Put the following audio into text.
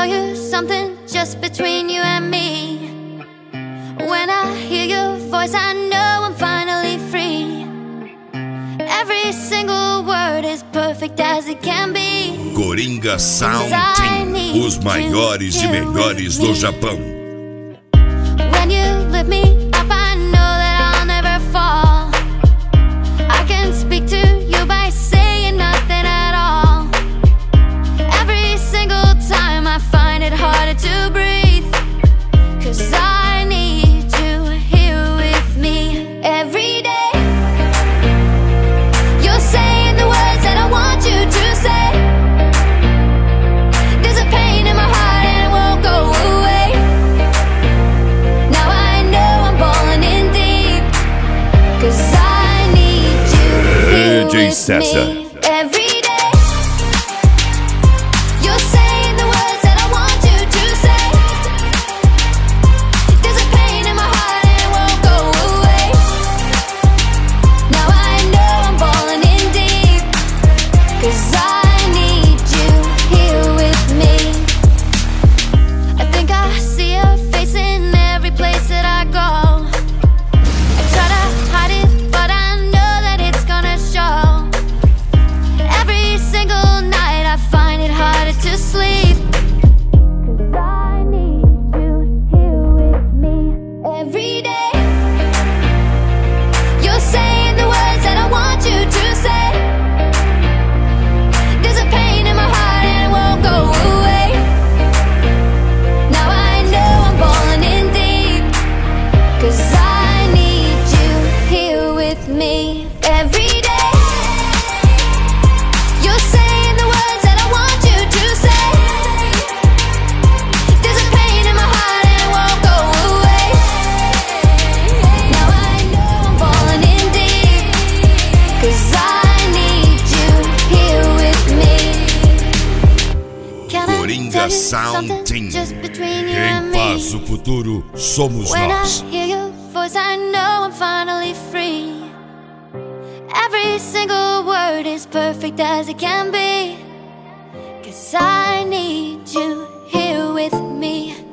you something just between you and me. When I hear your voice, I know I'm finally free. Every single word is perfect as it can be. Coringa Sound Team, os maiores e melhores do Japão. When you lift me up, I know that I'll never fall. I can speak to you by saying nothing at all. Every single time I find it harder to breathe, 'cause I need you here with me every day. You're saying the words that I want you to say. There's a pain in my heart and it won't go away. Now I know I'm falling in deep, 'cause I need you here with César. me every day. You're saying the words that I want you to say. There's a pain in my heart and it won't go away. Now I know I'm falling in deep, 'cause I need you here with me. I think I see your face in every place that I go. I try to hide it, but I know that it's gonna show. Every single night I find it harder to sleep, 'cause I need you here with me every day. You're saying the words that I want you to say. There's a pain in my heart and it won't go away. Now I know I'm falling in deep, 'cause I need you here with me every day. You're saying the words that I want you to say. There's a pain in my heart and it won't go away. Now I know I'm falling in deep, 'cause I need you here with me. Can I Coringa tell you Sound something Team. just between you Quem and me? faz o futuro somos When nós. I hear your voice, I know I'm finally free. Every single word is perfect as it can be, 'cause I need you